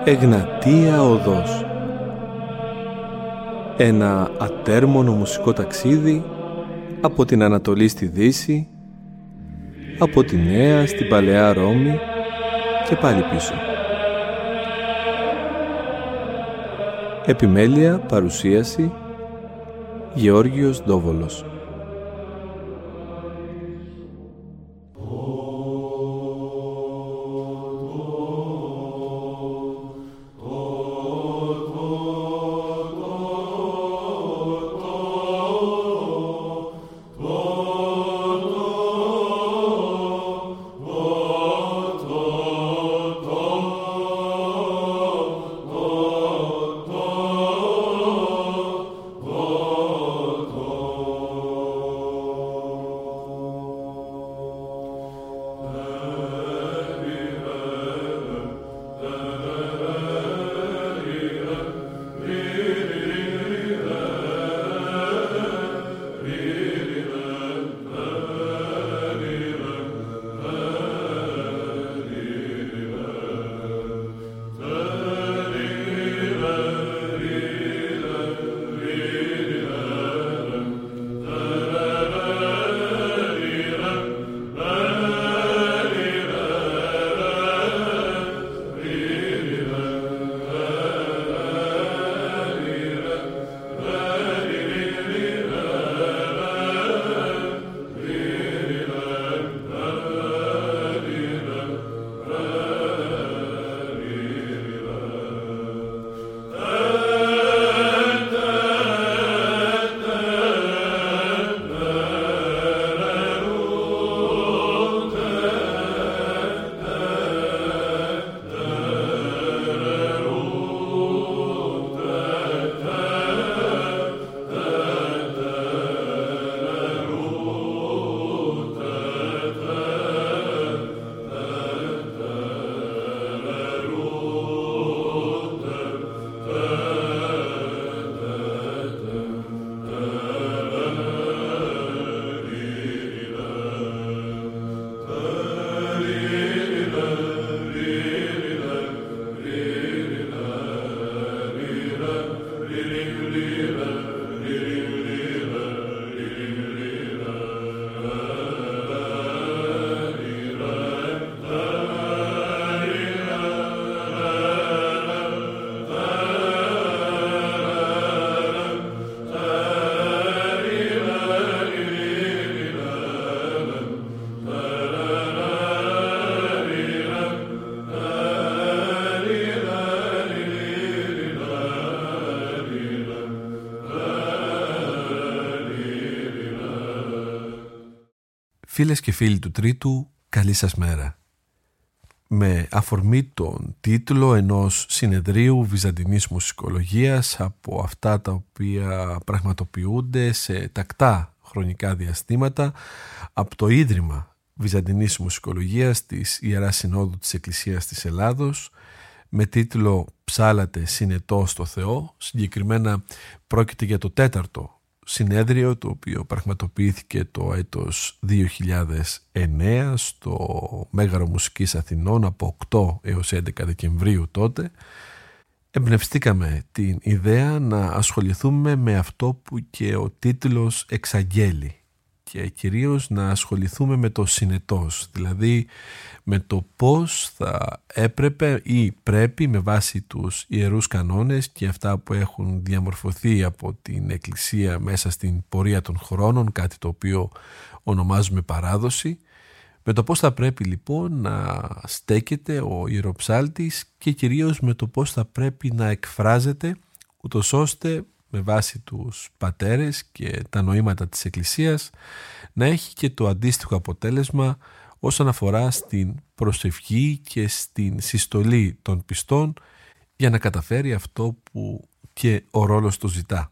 Εγνατία Οδός. Ένα ατέρμονο μουσικό ταξίδι από την Ανατολή στη Δύση, από τη Νέα στην Παλαιά Ρώμη και πάλι πίσω. Επιμέλεια, παρουσίαση, Γεώργιος Ντόβολος. Φίλες και φίλοι του Τρίτου, καλή σας μέρα. Με αφορμή τον τίτλο ενός συνεδρίου βυζαντινής μουσικολογίας από αυτά τα οποία πραγματοποιούνται σε τακτά χρονικά διαστήματα από το Ίδρυμα Βυζαντινής Μουσικολογίας της Ιεράς Συνόδου της Εκκλησίας της Ελλάδος με τίτλο «Ψάλατε συνετό στο Θεό», συγκεκριμένα πρόκειται για το 4ο συνέδριο, το οποίο πραγματοποιήθηκε το έτος 2009 στο Μέγαρο Μουσικής Αθηνών από 8 έως 11 Δεκεμβρίου τότε. Εμπνευστήκαμε την ιδέα να ασχοληθούμε με αυτό που και ο τίτλος εξαγγέλει και κυρίως να ασχοληθούμε με το συνετός, δηλαδή με το πώς θα έπρεπε ή πρέπει με βάση τους ιερούς κανόνες και αυτά που έχουν διαμορφωθεί από την Εκκλησία μέσα στην πορεία των χρόνων, κάτι το οποίο ονομάζουμε παράδοση, με το πώς θα πρέπει λοιπόν να στέκεται ο ιεροψάλτης και κυρίως με το πώς θα πρέπει να εκφράζεται, ούτως ώστε με βάση τους πατέρες και τα νοήματα της Εκκλησίας να έχει και το αντίστοιχο αποτέλεσμα όσον αφορά στην προσευχή και στην συστολή των πιστών για να καταφέρει αυτό που και ο ρόλος του ζητά.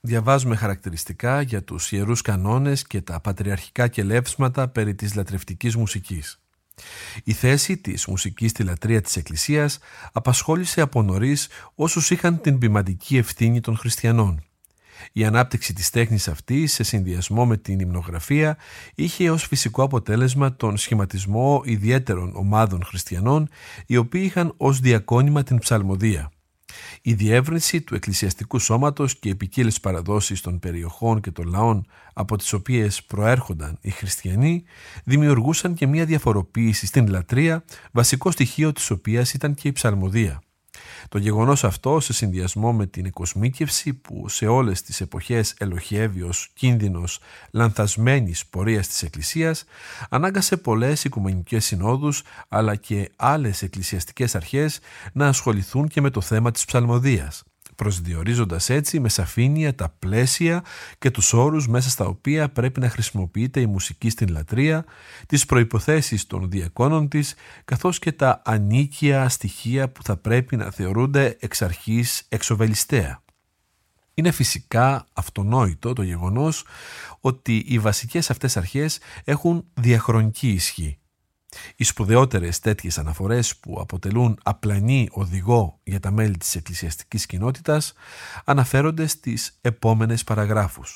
διαβάζουμε χαρακτηριστικά για τους ιερούς κανόνες και τα πατριαρχικά κελεύσματα περί της λατρευτικής μουσικής. Η θέση της μουσικής στη λατρεία της Εκκλησίας απασχόλησε από νωρίς όσους είχαν την ποιμαντική ευθύνη των χριστιανών. Η ανάπτυξη της τέχνης αυτής σε συνδυασμό με την υμνογραφία είχε ως φυσικό αποτέλεσμα τον σχηματισμό ιδιαίτερων ομάδων χριστιανών, οι οποίοι είχαν ως διακόνημα την ψαλμοδία. Η διεύρυνση του εκκλησιαστικού σώματος και οι ποικίλες παραδόσεις των περιοχών και των λαών από τις οποίες προέρχονταν οι χριστιανοί δημιουργούσαν και μια διαφοροποίηση στην λατρεία, βασικό στοιχείο της οποίας ήταν και η ψαλμοδία. Το γεγονός αυτό, σε συνδυασμό με την εκοσμίκευση που σε όλες τις εποχές ελοχεύει ως κίνδυνος λανθασμένης πορείας της Εκκλησίας, ανάγκασε πολλές οικουμενικές συνόδους αλλά και άλλες εκκλησιαστικές αρχές να ασχοληθούν και με το θέμα της ψαλμοδίας, προσδιορίζοντας έτσι με σαφήνεια τα πλαίσια και τους όρους μέσα στα οποία πρέπει να χρησιμοποιείται η μουσική στην λατρεία, τις προϋποθέσεις των διακόνων της, καθώς και τα ανίκια στοιχεία που θα πρέπει να θεωρούνται εξ αρχής εξοβελιστέα. Είναι φυσικά αυτονόητο το γεγονός ότι οι βασικές αυτές αρχές έχουν διαχρονική ισχύ. Οι σπουδαιότερες τέτοιες αναφορές που αποτελούν απλανή οδηγό για τα μέλη της εκκλησιαστικής κοινότητας αναφέρονται στις επόμενες παραγράφους.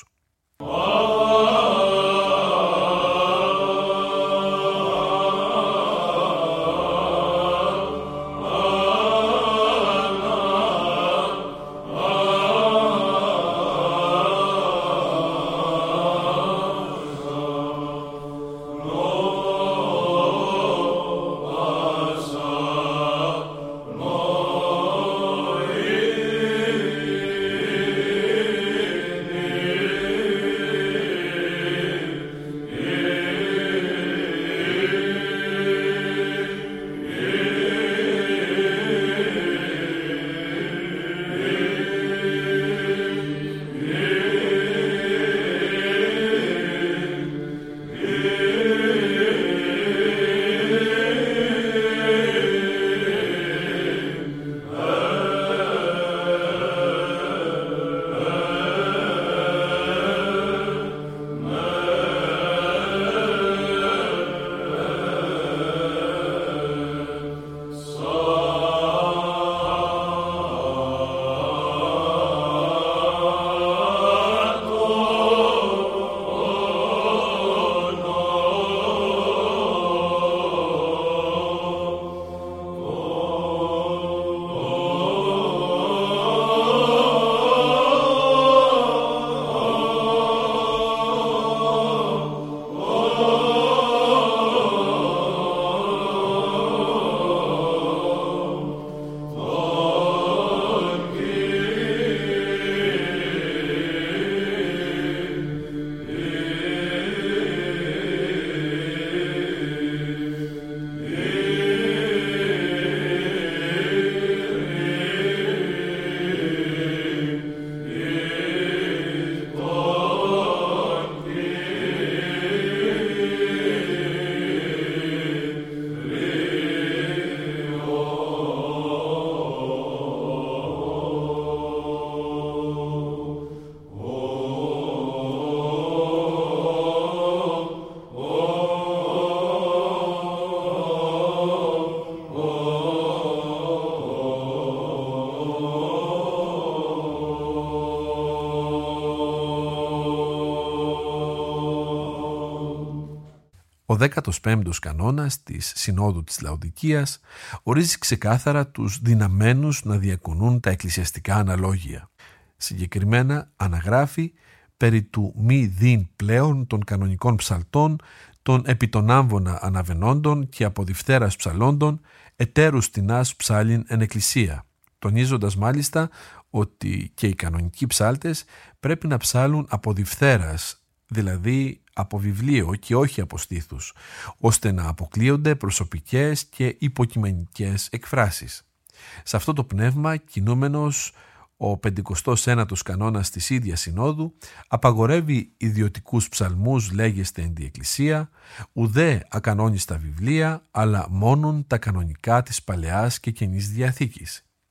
Ο 15ος κανόνας της Συνόδου της Λαοδικίας ορίζει ξεκάθαρα τους δυναμένους να διακονούν τα εκκλησιαστικά αναλόγια. Συγκεκριμένα αναγράφει περί του μη δίν πλέον των κανονικών ψαλτών, των επί των άμβονα αναβαινόντων και από διφθέρας ψαλόντων, ετέρους τεινάς ψάλιν εν εκκλησία, τονίζοντας μάλιστα ότι και οι κανονικοί ψάλτες πρέπει να ψάλουν από διφθέρας, δηλαδή από βιβλίο και όχι από στήθους, ώστε να αποκλείονται προσωπικές και υποκειμενικές εκφράσεις. Σε αυτό το πνεύμα, κινούμενος ο 59ος κανόνας της ίδιας Συνόδου απαγορεύει ιδιωτικούς ψαλμούς λέγεστε εν τη Εκκλησία, ουδέ ακανόνιστα βιβλία, αλλά μόνον τα κανονικά της Παλαιάς και Καινής Διαθήκης.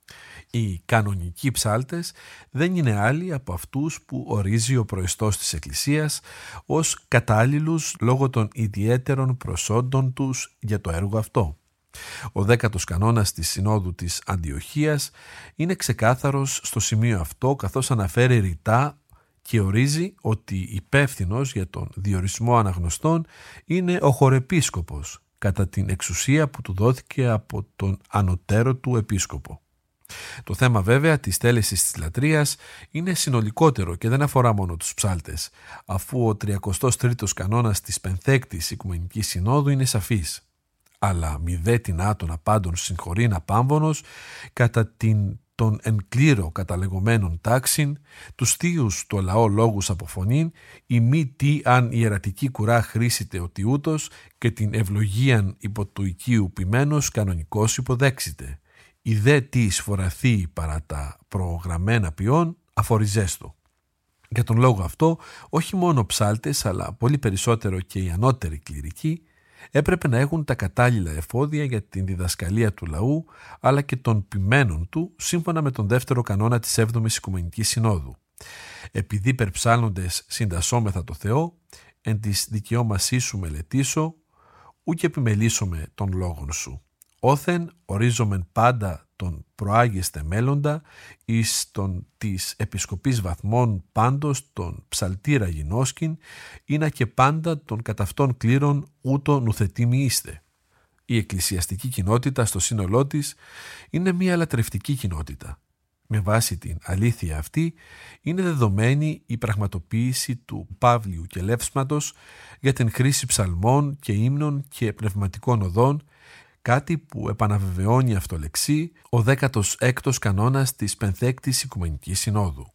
Οι κανονικοί ψάλτες δεν είναι άλλοι από αυτούς που ορίζει ο προεστός της Εκκλησίας ως κατάλληλους λόγω των ιδιαίτερων προσόντων τους για το έργο αυτό. Ο 10ος κανόνας της Συνόδου της Αντιοχίας είναι ξεκάθαρος στο σημείο αυτό, καθώς αναφέρει ρητά και ορίζει ότι υπεύθυνος για τον διορισμό αναγνωστών είναι ο χωρεπίσκοπος, κατά την εξουσία που του δόθηκε από τον ανωτέρω του επίσκοπο. Το θέμα βέβαια της τέλεσης της λατρείας είναι συνολικότερο και δεν αφορά μόνο τους ψάλτες, αφού ο 33ος κανόνας της Πενθέκτης Οικουμενικής Συνόδου είναι σαφής. Αλλά μη δε την άτονα πάντων συγχωρήν απάμβονος κατά των εν κλήρο καταλεγωμένων τάξιν, τους θείους το λαό λόγους αποφωνήν, η μη τι αν ιερατική κουρά χρήσιτε ότι ούτως και την ευλογίαν υπό του οικείου ποιμένος κανονικός υποδέξιτε. Η δε τι εισφοραθεί παρά τα προγραμμένα ποιόν αφοριζέστο. Για τον λόγο αυτό, όχι μόνο ψάλτες, αλλά πολύ περισσότερο και οι ανώτεροι κληρικοί, έπρεπε να έχουν τα κατάλληλα εφόδια για την διδασκαλία του λαού, αλλά και των ποιμένων του, σύμφωνα με τον δεύτερο κανόνα της 7ης Οικουμενικής Συνόδου. Επειδή περψάλλοντες συντασσόμεθα το Θεό, εν της δικαιώμασή σου μελετήσω, ούκ επιμελήσομαι των λόγων σου. Όθεν ορίζομεν πάντα τον προάγεστε μέλλοντα, εις τον της επισκοπής βαθμών πάντως τον ψαλτήρα γινώσκην, ήνα και πάντα των κατ' αυτών κλήρων ούτω νουθετήμοι είστε. Η εκκλησιαστική κοινότητα στο σύνολό της είναι μια λατρευτική κοινότητα. Με βάση την αλήθεια αυτή είναι δεδομένη η πραγματοποίηση του Παύλιου και Λεύσματος για την χρήση ψαλμών και ύμνων και πνευματικών οδών, κάτι που επαναβεβαιώνει αυτολεξί ο 16ος κανόνας της Πενθέκτης Οικουμενικής Συνόδου.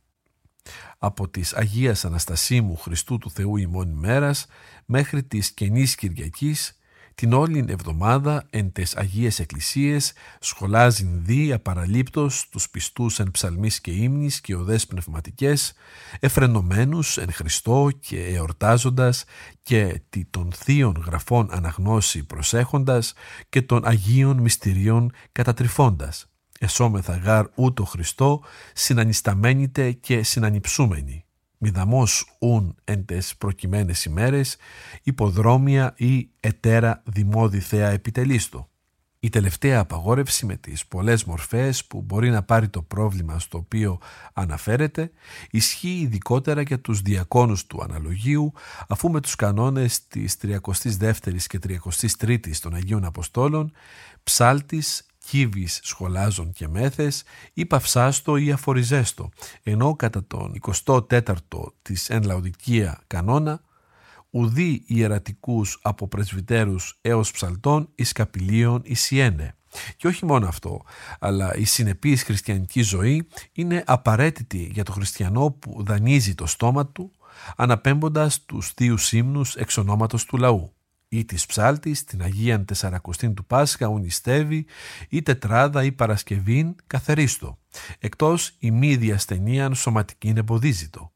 Από της Αγίας Αναστασίμου Χριστού του Θεού ημών ημέρας μέχρι της Καινής Κυριακής, την όλην εβδομάδα εν τες Αγίες Εκκλησίες σχολάζειν δι απαραλείπτως τους πιστούς εν ψαλμής και ύμνης και οδές πνευματικές, εφρενωμένους εν Χριστώ και εορτάζοντας και των θείων γραφών αναγνώση προσέχοντας και των Αγίων μυστηριών κατατρυφώντας. Εσώμεθα γάρ ούτω Χριστό συνανισταμένητε και συνανυψούμενοι. Μηδαμός ούν εν τες προκειμένες ημέρες, υποδρόμια ή ετέρα δημόδι θέα επιτελείστο. Η τελευταία απαγόρευση με τις πολλές μορφές που μπορεί να πάρει το πρόβλημα στο οποίο αναφέρεται, ισχύει ειδικότερα για τους διακόνους του αναλογίου, αφού με τους κανόνες της 32ης και 33ης των Αγίων Αποστόλων, ψάλτης, κύβης σχολάζων και μέθες ή παυσάστο ή αφοριζέστο, ενώ κατά τον 24ο της εν Λαοδικία κανόνα ουδή ιερατικούς από πρεσβυτέρους έως ψαλτών εις καπηλίων εισιένε. Και όχι μόνο αυτό, αλλά η συνεπής χριστιανική ζωή είναι απαραίτητη για το χριστιανό που δανείζει το στόμα του, αναπέμποντας τους θείους ύμνους εξ ονόματος του λαού. Ή της ψάλτης, την Αγίαν Τεσσαρακοστήν του Πάσχα ουνιστεύει, ή τετράδα ή Παρασκευήν καθερίστο, εκτός η μη διασθενίαν σωματικήν εμποδίζητο.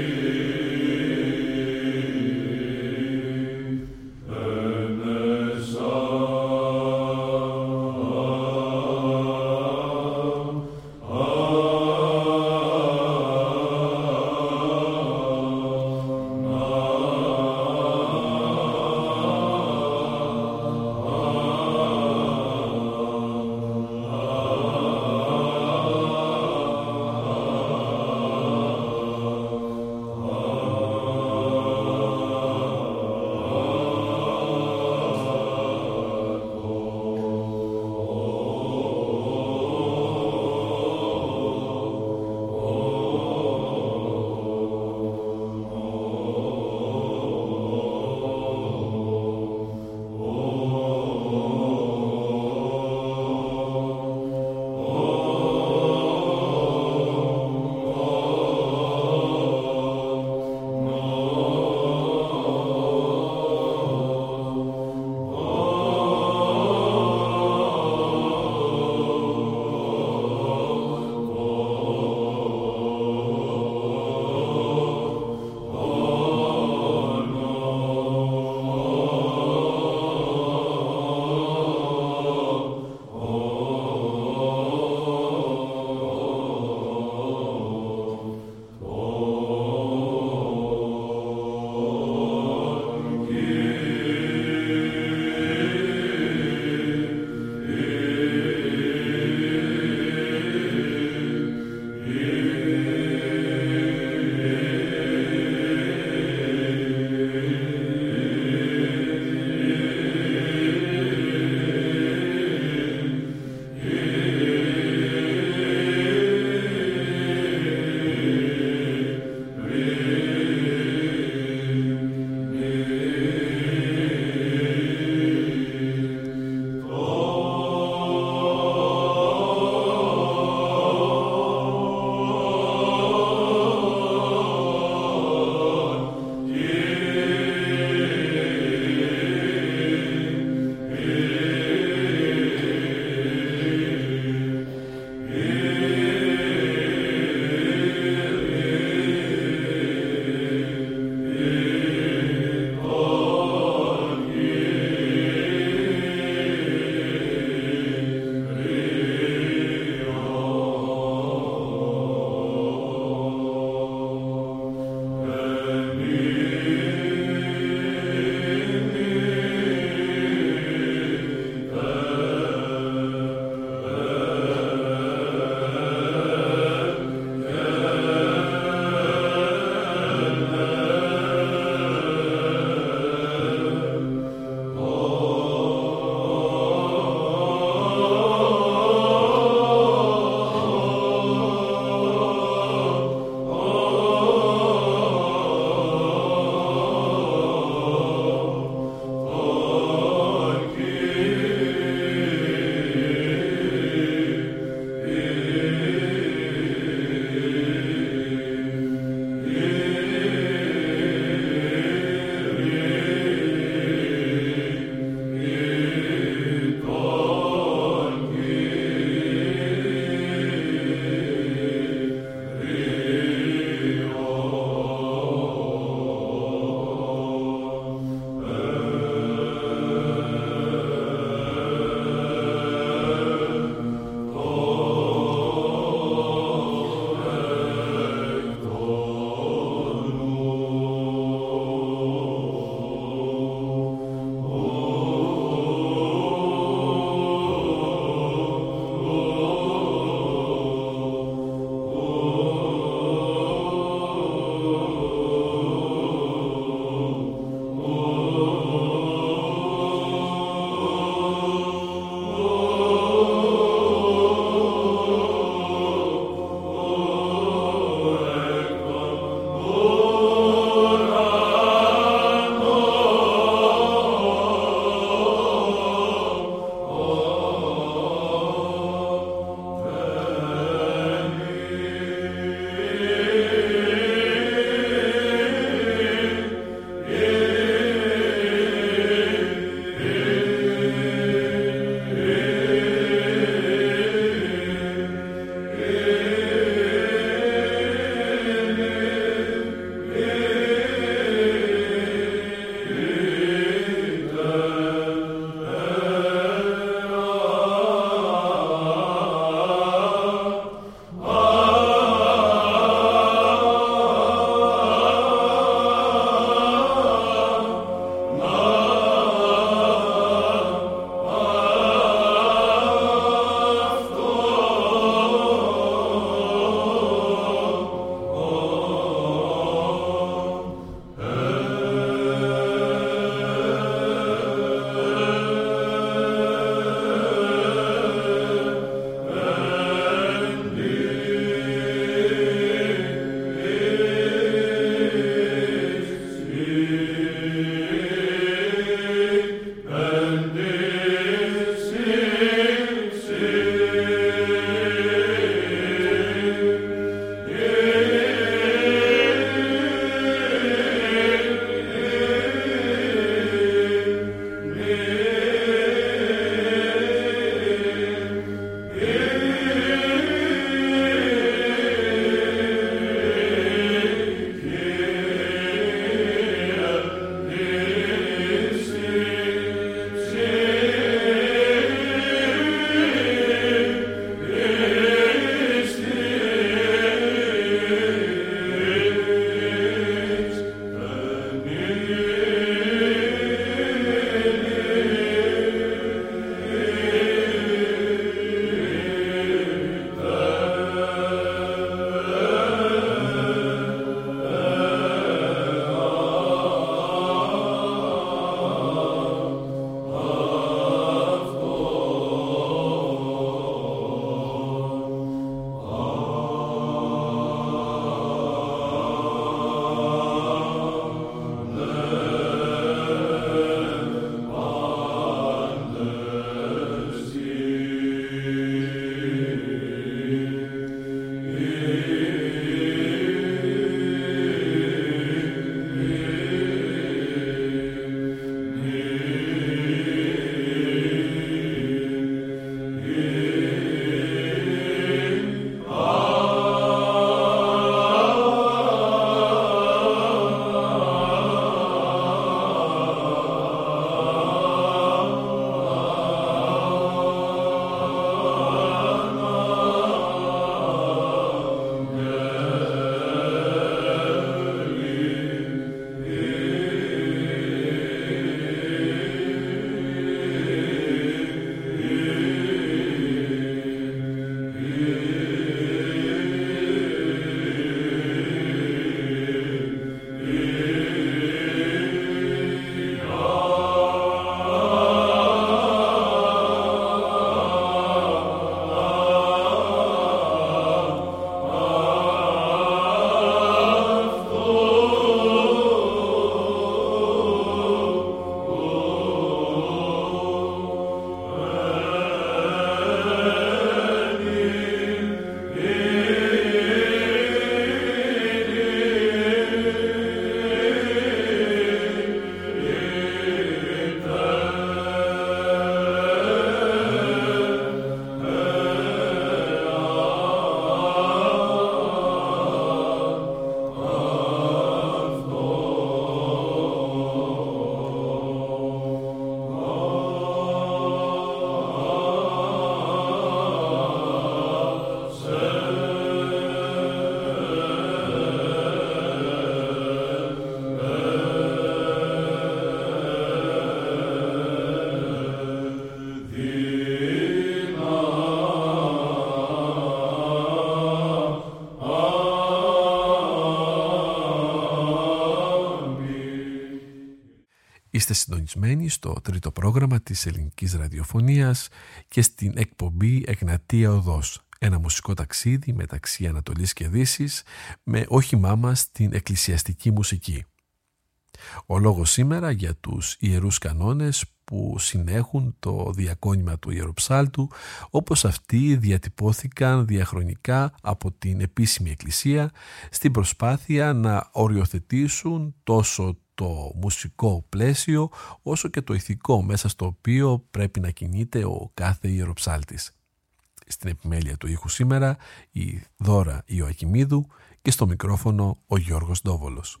Είστε συντονισμένοι στο τρίτο πρόγραμμα της ελληνικής ραδιοφωνίας και στην εκπομπή Εγνατία Οδός, ένα μουσικό ταξίδι μεταξύ Ανατολής και Δύσης με όχημά μας την εκκλησιαστική μουσική. Ο λόγος σήμερα για τους ιερούς κανόνες που συνέχουν το διακόνημα του Ιεροψάλτου, όπως αυτοί διατυπώθηκαν διαχρονικά από την επίσημη εκκλησία στην προσπάθεια να οριοθετήσουν τόσο το μουσικό πλαίσιο όσο και το ηθικό μέσα στο οποίο πρέπει να κινείται ο κάθε ιεροψάλτης. Στην επιμέλεια του ήχου σήμερα η Δώρα Ιωακημίδου και στο μικρόφωνο ο Γιώργος Ντόβολος.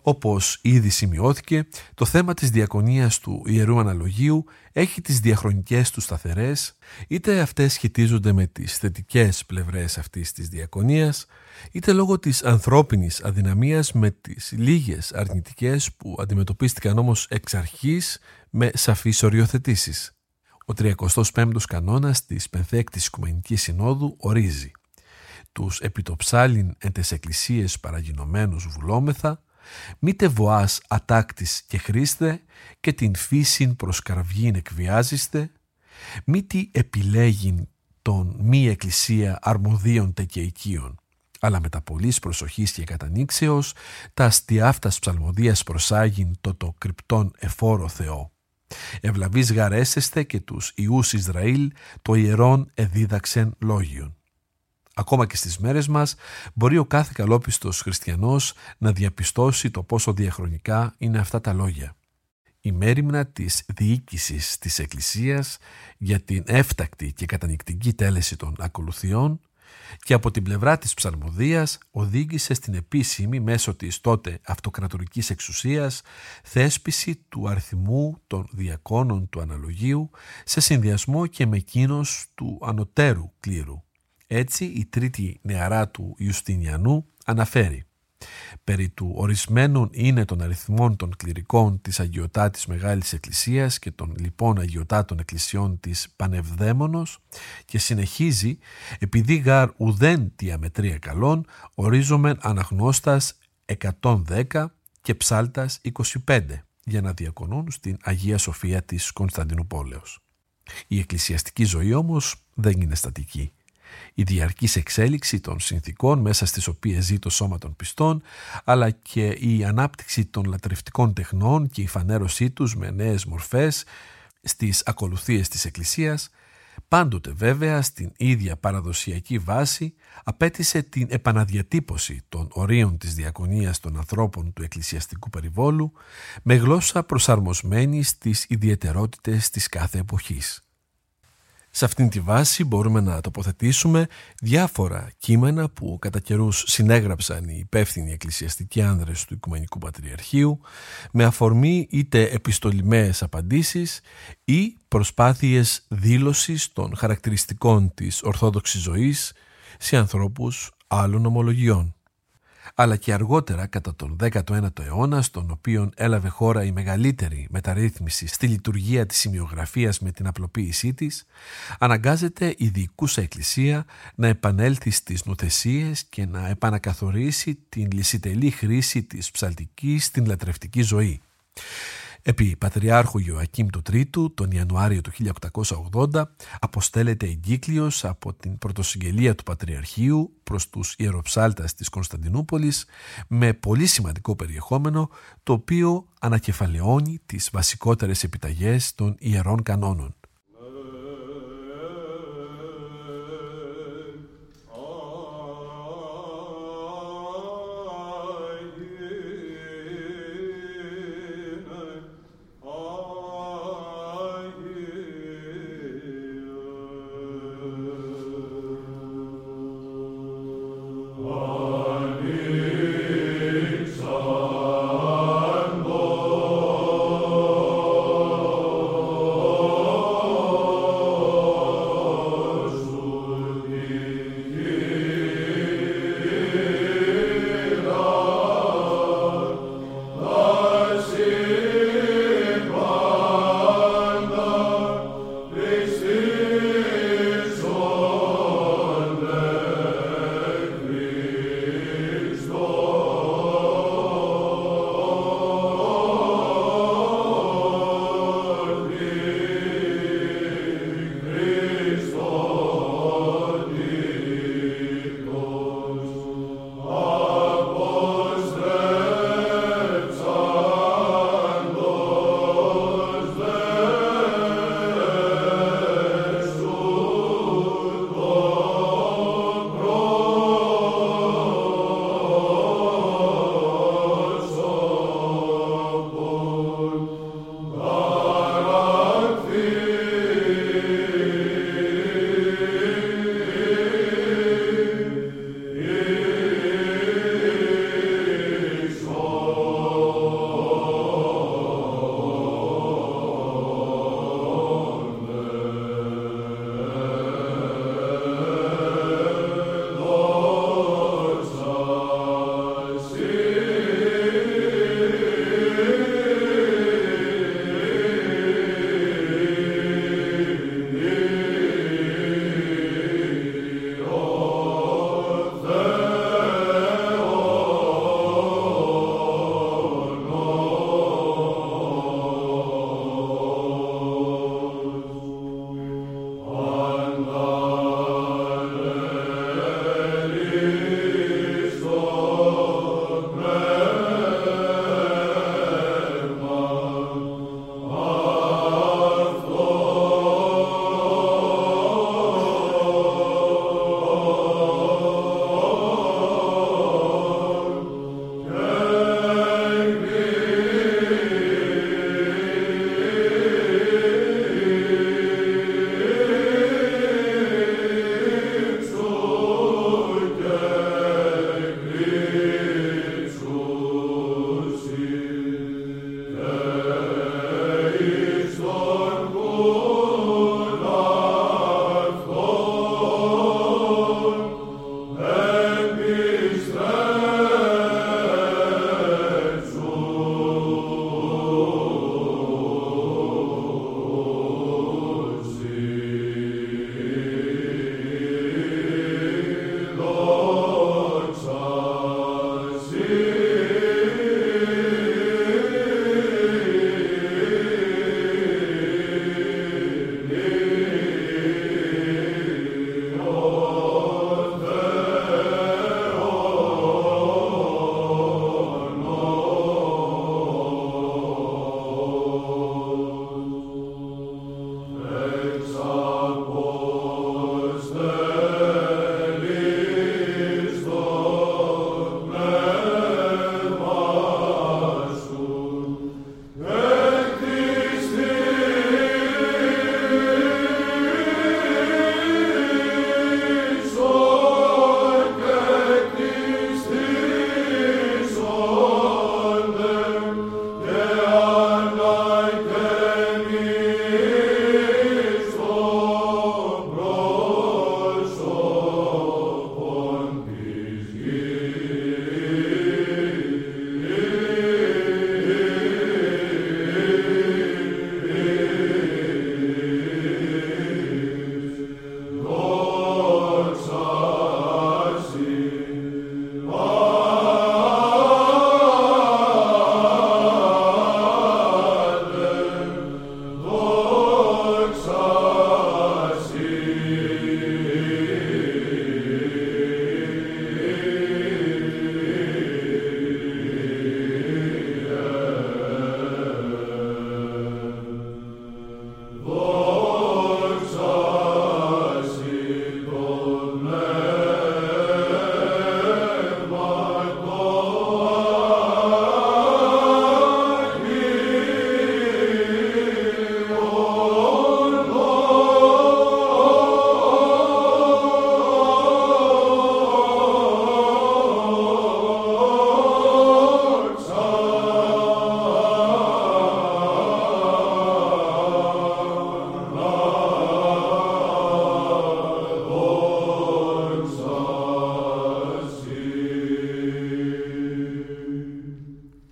Όπως ήδη σημειώθηκε, το θέμα της διακονίας του Ιερού Αναλογίου έχει τις διαχρονικές του σταθερές, είτε αυτές σχετίζονται με τις θετικές πλευρές αυτής της διακονίας, είτε λόγω της ανθρώπινης αδυναμίας με τις λίγες αρνητικές που αντιμετωπίστηκαν όμως εξ αρχής με σαφείς οριοθετήσεις. Ο 35ος κανόνας της Πενθέκτης Οικουμενικής Συνόδου ορίζει «Τους επιτοψάλιν εν τες εκκλησίες παραγινωμένους βουλόμεθα, μήτε βοάς ατάκτης και χρήστε και την φύσιν προς καρβίν εκβιάζεστε, μήτι επιλέγειν των μη εκκλησία αρμοδίων τε και οικείων, αλλά με τα πολλής προσοχής και κατανήξεως τα αστιάφτας ψαλμοδίας προσάγειν το κρυπτόν εφόρο Θεό. Ευλαβείς γαρέσεστε και τους ιούς Ισραήλ το ιερόν εδίδαξεν λόγιον». Ακόμα και στις μέρες μας μπορεί ο κάθε καλόπιστος χριστιανός να διαπιστώσει το πόσο διαχρονικά είναι αυτά τα λόγια. Η μέριμνα της διοίκησης της Εκκλησίας για την έφτακτη και κατανοητική τέλεση των ακολουθιών και από την πλευρά της ψαλμοδίας οδήγησε στην επίσημη μέσω της τότε αυτοκρατορικής εξουσίας θέσπιση του αριθμού των διακόνων του αναλογίου σε συνδυασμό και με εκείνος του ανωτέρου κλήρου. Έτσι η τρίτη νεαρά του Ιουστινιανού αναφέρει «Περί του ορισμένων είναι των αριθμών των κληρικών της Αγιωτάτης Μεγάλης Εκκλησίας και των λοιπών Αγιωτάτων Εκκλησιών της Πανευδαίμονος» και συνεχίζει «Επειδή γάρ ουδέν τη αμετρία καλών ορίζομεν αναγνώστας 110 και ψάλτας 25 για να διακονούν στην Αγία Σοφία της Κωνσταντινούπολεως». Η εκκλησιαστική ζωή όμως δεν είναι στατική. Η διαρκής εξέλιξη των συνθήκων μέσα στις οποίες ζει το σώμα των πιστών, αλλά και η ανάπτυξη των λατρευτικών τεχνών και η φανέρωσή τους με νέες μορφές στις ακολουθίες της Εκκλησίας, πάντοτε βέβαια στην ίδια παραδοσιακή βάση, απέτησε την επαναδιατύπωση των ορίων της διακονίας των ανθρώπων του εκκλησιαστικού περιβόλου με γλώσσα προσαρμοσμένη στις ιδιαιτερότητες της κάθε εποχής. Σε αυτήν τη βάση μπορούμε να τοποθετήσουμε διάφορα κείμενα που κατά καιρούς συνέγραψαν οι υπεύθυνοι εκκλησιαστικοί άνδρες του Οικουμενικού Πατριαρχείου με αφορμή είτε επιστολημαίες απαντήσεις ή προσπάθειες δήλωσης των χαρακτηριστικών της ορθόδοξης ζωής σε ανθρώπους άλλων ομολογιών. Αλλά και αργότερα κατά τον 19ο αιώνα, στον οποίο έλαβε χώρα η μεγαλύτερη μεταρρύθμιση στη λειτουργία της σημειογραφίας με την απλοποίησή της, αναγκάζεται η διοικούσα Εκκλησία να επανέλθει στις νοθεσίες και να επανακαθορίσει την λυσιτελή χρήση της ψαλτικής στην λατρευτική ζωή. Επί Πατριάρχου Ιωακήμ του Τρίτου, τον Ιανουάριο του 1880, αποστέλλεται εγκύκλιος από την πρωτοσυγγελία του Πατριαρχείου προς τους ιεροψάλτας της Κωνσταντινούπολης με πολύ σημαντικό περιεχόμενο, το οποίο ανακεφαλαιώνει τις βασικότερες επιταγές των ιερών κανόνων.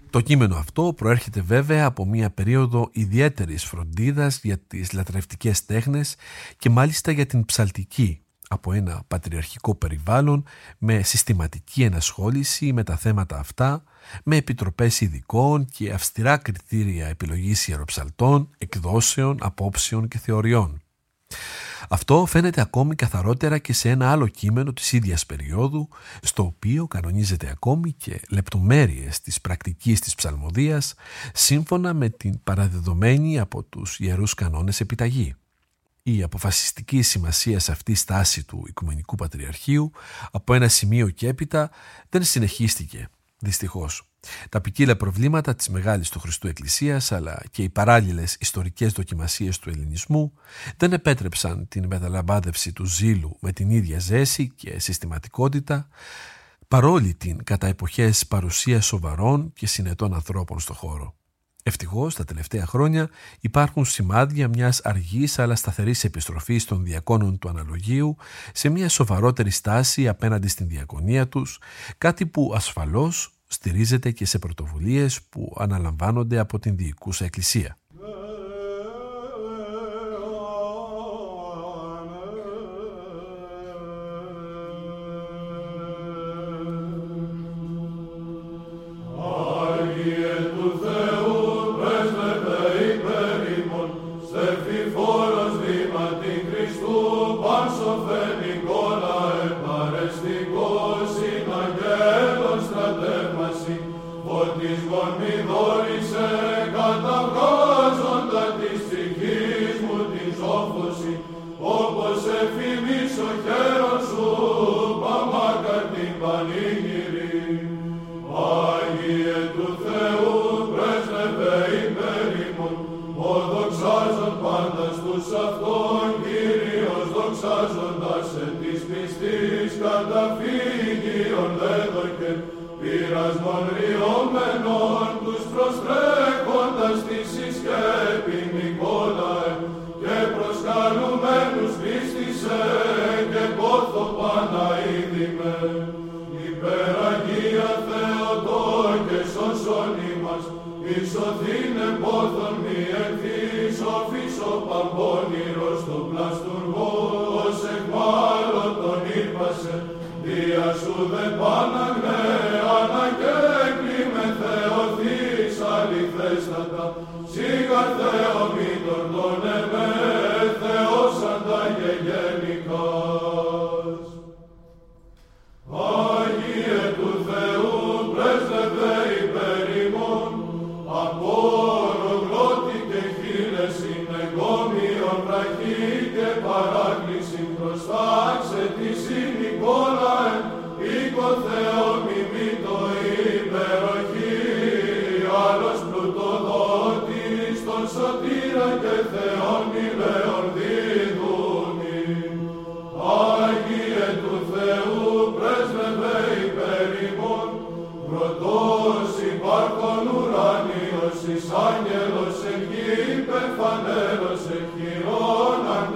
Το κείμενο αυτό προέρχεται βέβαια από μια περίοδο ιδιαίτερης φροντίδας για τις λατρευτικές τέχνες και μάλιστα για την ψαλτική, από ένα πατριαρχικό περιβάλλον με συστηματική ενασχόληση με τα θέματα αυτά, με επιτροπές ειδικών και αυστηρά κριτήρια επιλογής ιεροψαλτών, εκδόσεων, απόψεων και θεωριών. Αυτό φαίνεται ακόμη καθαρότερα και σε ένα άλλο κείμενο της ίδιας περίοδου, στο οποίο κανονίζεται ακόμη και λεπτομέρειες της πρακτικής της ψαλμοδίας, σύμφωνα με την παραδεδομένη από τους ιερούς κανόνες επιταγή. Η αποφασιστική σημασία σε αυτή στάση του Οικουμενικού Πατριαρχείου από ένα σημείο και έπειτα δεν συνεχίστηκε, δυστυχώς. Τα ποικίλα προβλήματα της Μεγάλης του Χριστού Εκκλησίας αλλά και οι παράλληλες ιστορικές δοκιμασίες του ελληνισμού δεν επέτρεψαν την μεταλαμπάδευση του ζήλου με την ίδια ζέση και συστηματικότητα, παρόλη την κατά εποχές παρουσία σοβαρών και συνετών ανθρώπων στο χώρο. Ευτυχώς, τα τελευταία χρόνια υπάρχουν σημάδια μιας αργής αλλά σταθερής επιστροφής των διακόνων του αναλογίου σε μια σοβαρότερη στάση απέναντι στην διακονία τους, κάτι που ασφαλώς στηρίζεται και σε πρωτοβουλίες που αναλαμβάνονται από την διοικούσα Εκκλησία.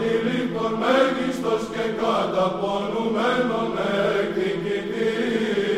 Μέγιστος και καταπονουμένων εκδικητής.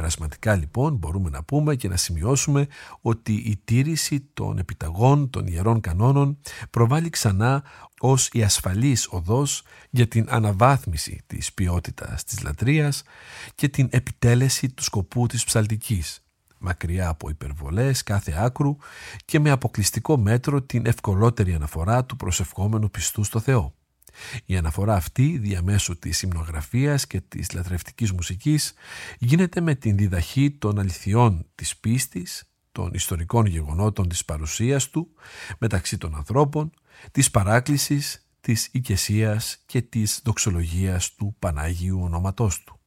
Συμπερασματικά λοιπόν μπορούμε να πούμε και να σημειώσουμε ότι η τήρηση των επιταγών των ιερών κανόνων προβάλλει ξανά ως η ασφαλής οδός για την αναβάθμιση της ποιότητας της λατρείας και την επιτέλεση του σκοπού της ψαλτικής, μακριά από υπερβολές κάθε άκρου και με αποκλειστικό μέτρο την ευκολότερη αναφορά του προσευχόμενου πιστού στο Θεό. Η αναφορά αυτή διαμέσου της υμνογραφίας και της λατρευτικής μουσικής γίνεται με την διδαχή των αληθιών της πίστης, των ιστορικών γεγονότων της παρουσίας του μεταξύ των ανθρώπων, της παράκλησης, της οικεσίας και της δοξολογίας του Πανάγιου ονόματός του.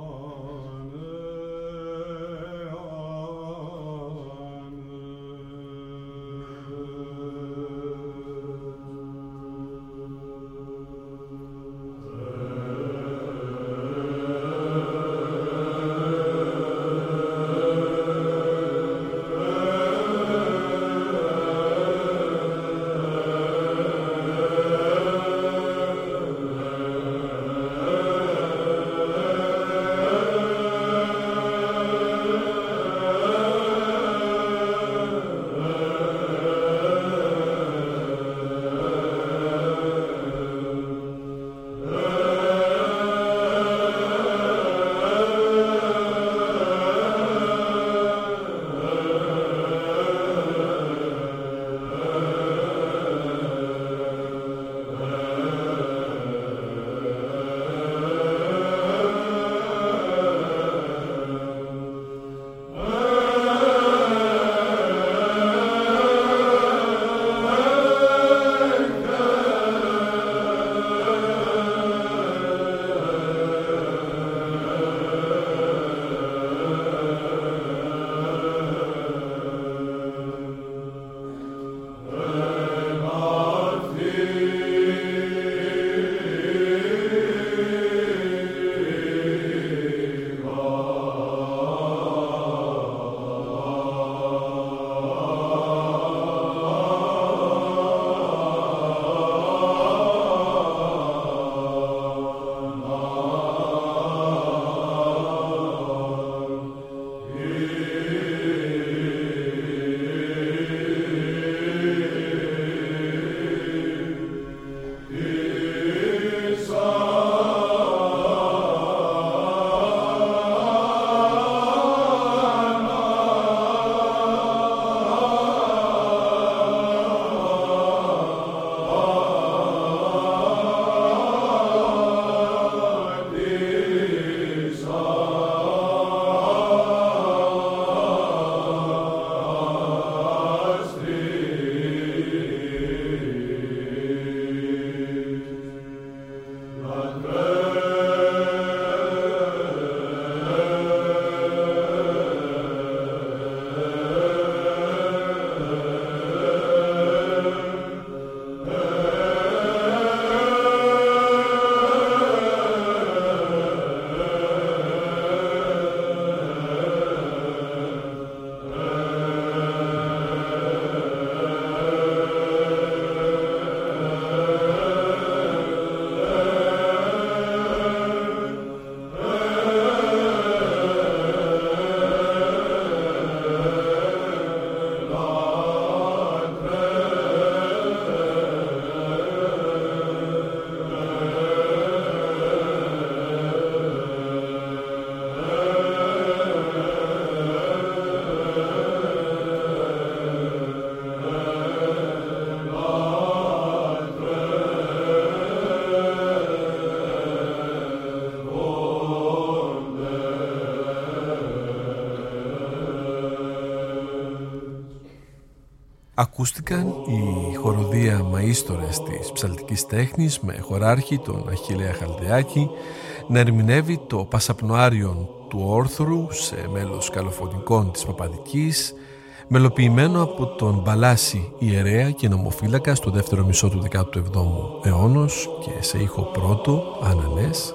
Ακούστηκαν οι χοροδία μαΐστορες της ψαλτικής τέχνης με χοράρχη τον Αχιλλέα Χαλδεάκη να ερμηνεύει το Πασαπνοάριον του Όρθρου σε μέλος καλοφωνικών της Παπαδικής, μελοποιημένο από τον Μπαλάση ιερέα και νομοφύλακα στο δεύτερο μισό του 17ου αιώνος και σε ήχο πρώτο Άνανες,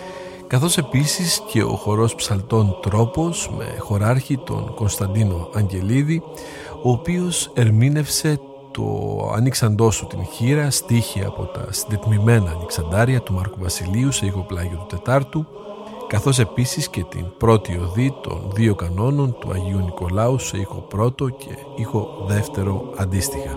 καθώς επίσης και ο χορός ψαλτών Τρόπος με χοράρχη τον Κωνσταντίνο Αγγελίδη, ο οποίος ερμήνευσε το «Ανοίξαντό σου την χείρα» στίχη από τα συντετμημένα ανοιξαντάρια του Μάρκου Βασιλείου σε ηχοπλάγιο του Τετάρτου, καθώς επίσης και την πρώτη οδή των 2 κανόνων του Αγίου Νικολάου σε ήχο πρώτο και ήχο δεύτερο αντίστοιχα.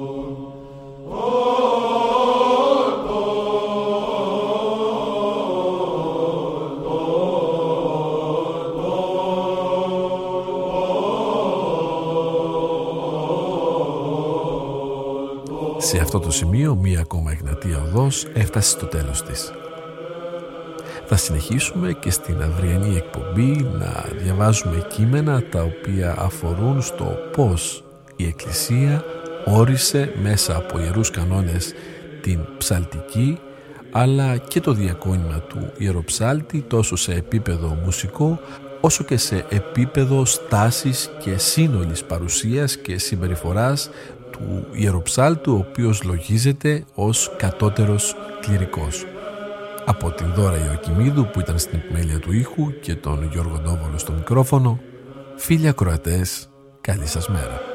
Σε αυτό το σημείο μία ακόμα Εγνατία οδός έφτασε στο τέλος της. Θα συνεχίσουμε και στην αυριανή εκπομπή να διαβάζουμε κείμενα τα οποία αφορούν στο πώς η Εκκλησία όρισε μέσα από ιερούς κανόνες την ψαλτική αλλά και το διακόνημα του ιεροψάλτη τόσο σε επίπεδο μουσικό όσο και σε επίπεδο στάσης και σύνολης παρουσίας και συμπεριφοράς του ιεροψάλτου, ο οποίος λογίζεται ως κατώτερος κληρικός. Από την Δώρα Ιωακημίδου που ήταν στην επιμέλεια του ήχου και τον Γιώργο Ντόβολο στο μικρόφωνο, φίλοι ακροατές, καλή σας μέρα.